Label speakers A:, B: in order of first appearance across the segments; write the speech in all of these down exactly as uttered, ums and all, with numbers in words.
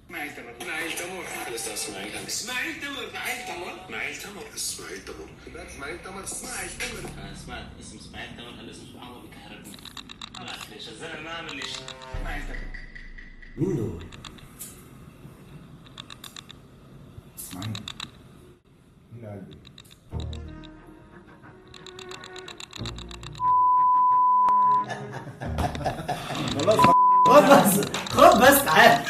A: اسماعيل تمر اسماعيل تمر
B: الاستاذ اسماعيل
A: اسماعيل تمر اسماعيل تمر
B: اسماعيل تمر
A: اسماعيل تمر اسماعيل تمر اسماعيل تمر
B: انا سمعت اسم اسماعيل تمر، هالاسم سبحان الله بكهربني. ما بعرف ليش الزلمه ما عمل لي شيء.
A: اسماعيل تمر
C: مين دول؟ اسماعيل مين قلبي؟ خلاص خد بس خد بس تعال.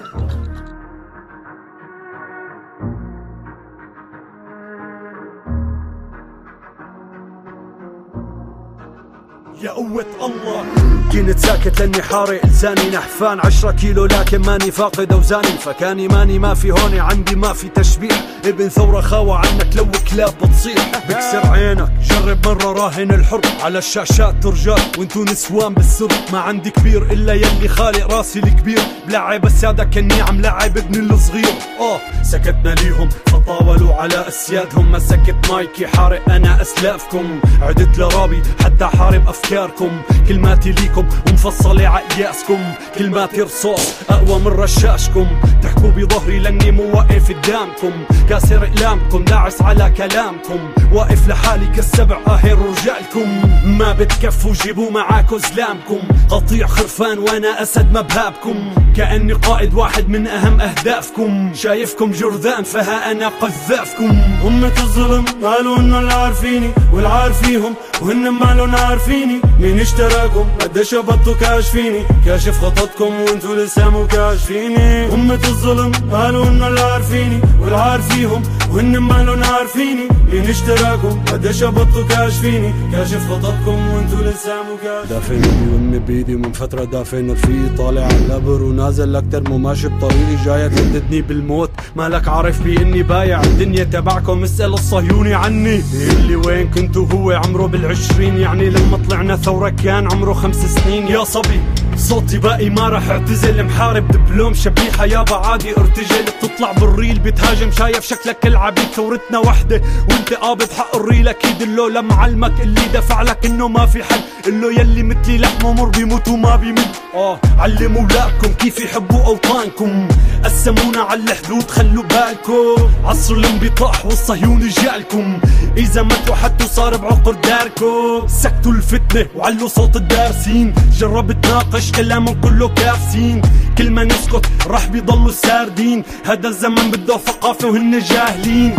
D: يا قوة الله كنت ساكت لاني حارق لساني نحفان عشرة كيلو لكن ماني فاقد اوزاني فكاني ماني ما في هوني عندي ما في تشبيح ابن ثورة خاوة عنك لو كلاب بتصيح بكسر عينك جرب مرة راهن الحرب على الشاشات ترجال وانتو نسوان بالسر ما عندي كبير الا يلي خالق راسي الكبير بلعب السادة كني عم لعب ابن الصغير اه سكتنا ليهم فطاولوا على اسيادهم ما سكت مايكي حارق انا اسلافكم عدت لرابي حتى حارب افكاركم كلماتي ليكم ومفصلة عقياسكم كلماتي رصاص اقوى من رشاشكم تحكوا بظهري لاني مو واقف قدامكم كاسر اقلامكم داعس على كلامكم واقف لحالي كالسبع قاهر رجالكم ما بتكفوا جيبوا معاكو زلامكم قطيع خرفان وانا اسد مبهابكم كأني قائد واحد من اهم اهدافكم شايفكم جرذان فها انا قذافكم
E: أمة الظلم قالوا انه اللي عارفيني والعارفيهم وهن مالون عارفيني مين اشتراكم قديش هبطوا كاشفيني كاشف خططكم وانتو لسه مو كاشفيني أمة الظلم قالوا انه اللي عارفيني والعارفيهم وهن مالون عارفيني مين اشتراكم قديش هبطوا كاشفيني كاشف خططكم وانتو لسه مو كاشفيني
D: دافن امي وامي بايدي من فترة دافن رفيقي طالع على اللبر ونازل اكتر مو ماشي بطريقي جاية تهددني بالموت مالك عارف بي اني بايع الدنيا تبعكم اسأل الصهيوني عني اللي وين كنتو هو عمره بالعشرين يعني لما طلعنا ثورة كان عمره خمس سنين يا صبي صوتي باقي ما راح اعتزل محارب دبلوم شبيحة يابا عادي ارتجل بتطلع بالريل بتهاجم شايف شكلك العبيد ثورتنا وحدة وانت قابض حق الريل اكيد اللو لمعلمك اللي دفع لك انه ما في حل اللو يلي مثلي لحمه مر بيموت وما بيمل اه علموا اولادكم كيف يحبوا اوطانكم قسمونا على الحدود خلوا بالكم عصر الانبطاح والصهيوني جالكم اذا ما توحدتوا صار بعقر داركم سكتوا الفتنة وعلوا صوت الدارسين جرب تناقش كلامهم كله كافسين كل ما نسكت راح بيضلوا ساردين هذا الزمن بده ثقافة وهن جاهلين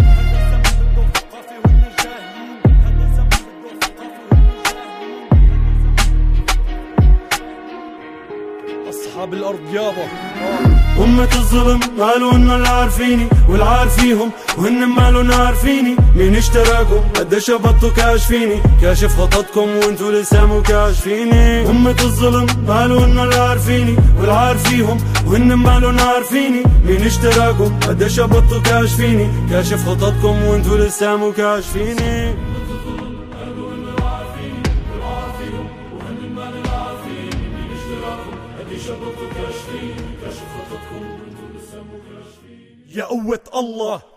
D: أصحاب الأرض يابا
E: أمة الظلم قالوا إنه اللي عارفيني والعارفيهم وهن مالون عارفيني مين اشتراكم قديش هبطوا كاشفيني كاشف خططكم وانتو لسه مو كاشفيني أمة الظلم قالوا إنه اللي عارفيني والعارفيهم وهن مالون عارفيني مين اشتراكم قديش هبطوا كاشفيني كاشف خططكم وانتو لسه مو كاشفيني
D: يا قوة الله